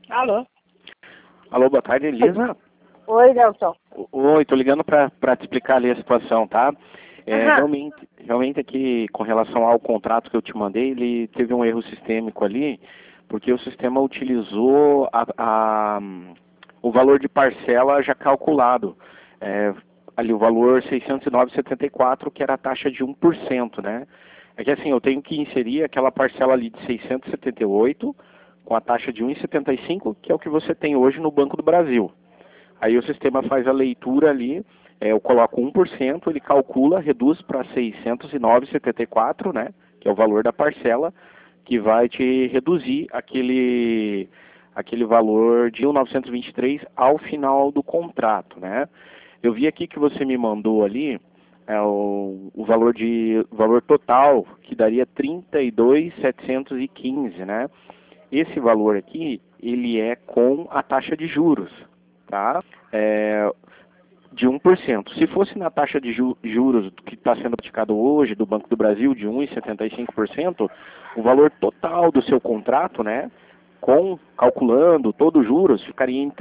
Alô? Alô, boa tarde, Elisa. Oi, Delson. Oi, tô ligando para te explicar ali a situação, tá? Aham. Realmente aqui, com relação ao contrato que eu te mandei, ele teve um erro sistêmico ali, porque o sistema utilizou o valor de parcela já calculado. Ali o valor 609,74, que era a taxa de 1%, né? É que assim, eu tenho que inserir aquela parcela ali de 678 com a taxa de 1,75, que é o que você tem hoje no Banco do Brasil. Aí o sistema faz a leitura ali, eu coloco 1%, ele calcula, reduz para 609,74, né, que é o valor da parcela, que vai te reduzir aquele valor de 1.923 ao final do contrato, né. Eu vi aqui que você me mandou ali o valor total, que daria 32.715, né. Esse valor aqui, ele é com a taxa de juros, tá? De 1%. Se fosse na taxa de juros que está sendo praticado hoje do Banco do Brasil, de 1,75%, o valor total do seu contrato, né, calculando todos os juros, ficaria em R$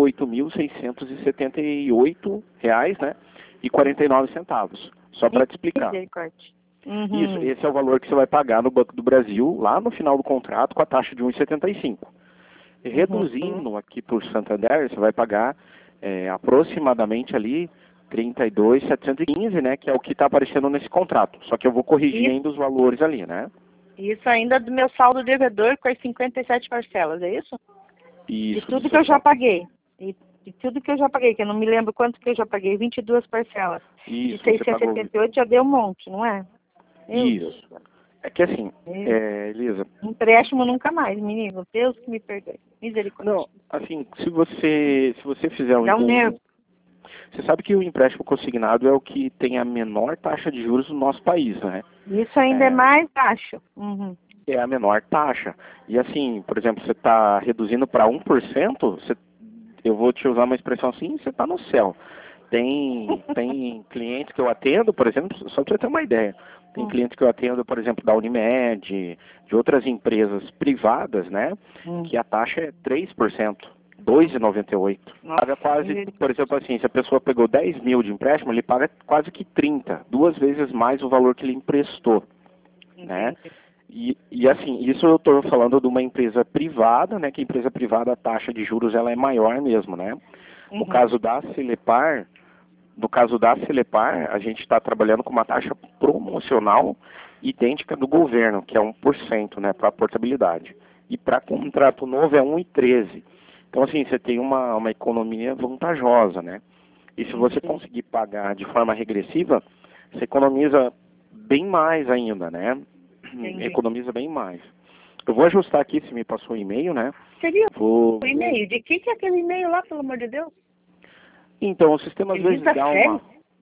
38.678, né, e 49 centavos. Só para te explicar. Isso, Uhum. esse é o valor que você vai pagar no Banco do Brasil, lá no final do contrato, com a taxa de 1,75. Reduzindo aqui por Santander, você vai pagar aproximadamente ali 32.715, né, que é o que está aparecendo nesse contrato. Só que eu vou corrigir ainda os valores ali, né? Isso ainda do meu saldo devedor com as 57 parcelas, é isso? Isso. De tudo que eu já paguei. De tudo que eu já paguei, que eu não me lembro quanto que eu já paguei, 22 parcelas. Isso, De você pagou. 678 já deu um monte, não é? Meu Isso. Deus. É que assim, Elisa. Empréstimo nunca mais, menino. Deus que me perdoe. Misericórdia. Não, assim, se você fizer Dá um nervo. Você sabe que o empréstimo consignado é o que tem a menor taxa de juros no nosso país, né? Isso ainda é mais baixo. Uhum. É a menor taxa. E assim, por exemplo, você está reduzindo para 1%, eu vou te usar uma expressão assim, você está no céu. Tem clientes que eu atendo, por exemplo, só para você ter uma ideia, tem clientes que eu atendo, por exemplo, da Unimed, de outras empresas privadas, né, que a taxa é 3%, 2,98. Paga quase, por exemplo, assim, se a pessoa pegou 10 mil de empréstimo, ele paga quase que 30, 2 vezes mais o valor que ele emprestou, né? E assim, isso eu estou falando de uma empresa privada, né? Que a empresa privada, a taxa de juros ela é maior mesmo, né? No caso da Celepar, a gente está trabalhando com uma taxa promocional idêntica do governo, que é 1%, né? Para portabilidade. E para contrato novo é 1,13. Então assim, você tem uma economia vantajosa, né? E se você conseguir pagar de forma regressiva, você economiza bem mais ainda, né? Economiza bem mais. Eu vou ajustar aqui, se me passou o e-mail, né? Seria o e-mail? De que é aquele e-mail lá, pelo amor de Deus? Então, o sistema às vezes dá uma...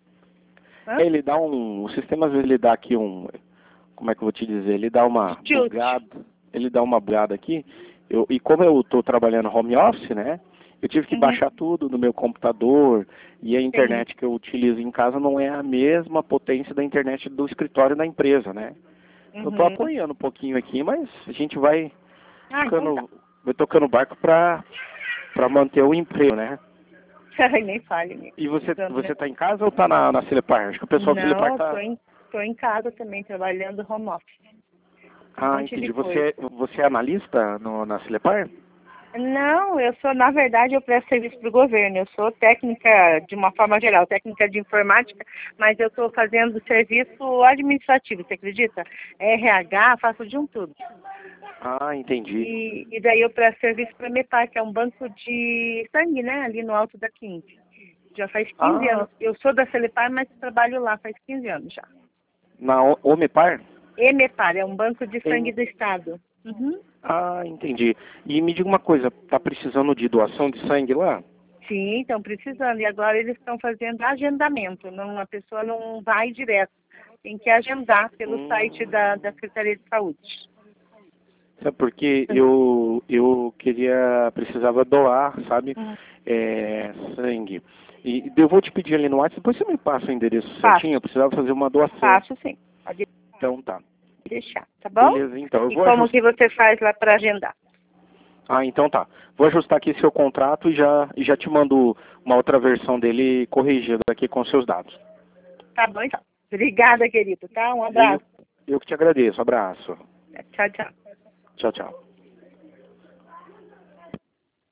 Hã? O sistema às vezes ele dá aqui como é que eu vou te dizer? Ele dá uma bugada aqui. E como eu estou trabalhando home office, né? Eu tive que baixar tudo no meu computador e a internet que eu utilizo em casa não é a mesma potência da internet do escritório da empresa, né? Eu tô apoiando um pouquinho aqui, mas a gente vai tocando barco para manter o emprego, né? Nem fale, né? E você tá em casa ou tá na Celepar? Acho que o pessoal da Celepar tá... Tô em casa também, trabalhando home office. Entendi. Você é analista na Celepar? Não, na verdade, eu presto serviço para o governo. Eu sou técnica, de uma forma geral, técnica de informática, mas eu estou fazendo serviço administrativo, você acredita? RH, faço de um tudo. Entendi. E daí eu presto serviço para a MEPAR, que é um banco de sangue, né, ali no Alto da 15. Já faz 15 anos. Eu sou da Celepar, mas trabalho lá faz 15 anos já. Na OMEPAR? EMEPAR, é um banco de sangue do Estado. Entendi. E me diga uma coisa, tá precisando de doação de sangue lá? Sim, estão precisando. E agora eles estão fazendo agendamento. A pessoa não vai direto. Tem que agendar pelo site da Secretaria de Saúde. Sabe porque eu precisava doar, sabe? Sangue. E eu vou te pedir ali no WhatsApp, depois você me passa o endereço certinho, eu precisava fazer uma doação. Faço sim. Pode então tá. deixar, tá bom? Beleza, então. E como que você faz lá para agendar? Ah, então tá. Vou ajustar aqui seu contrato e já te mando uma outra versão dele corrigida aqui com seus dados. Tá bom, então. Obrigada, querido, tá? Um Eu, abraço. eu que te agradeço. Abraço. Tchau, tchau. Tchau, tchau.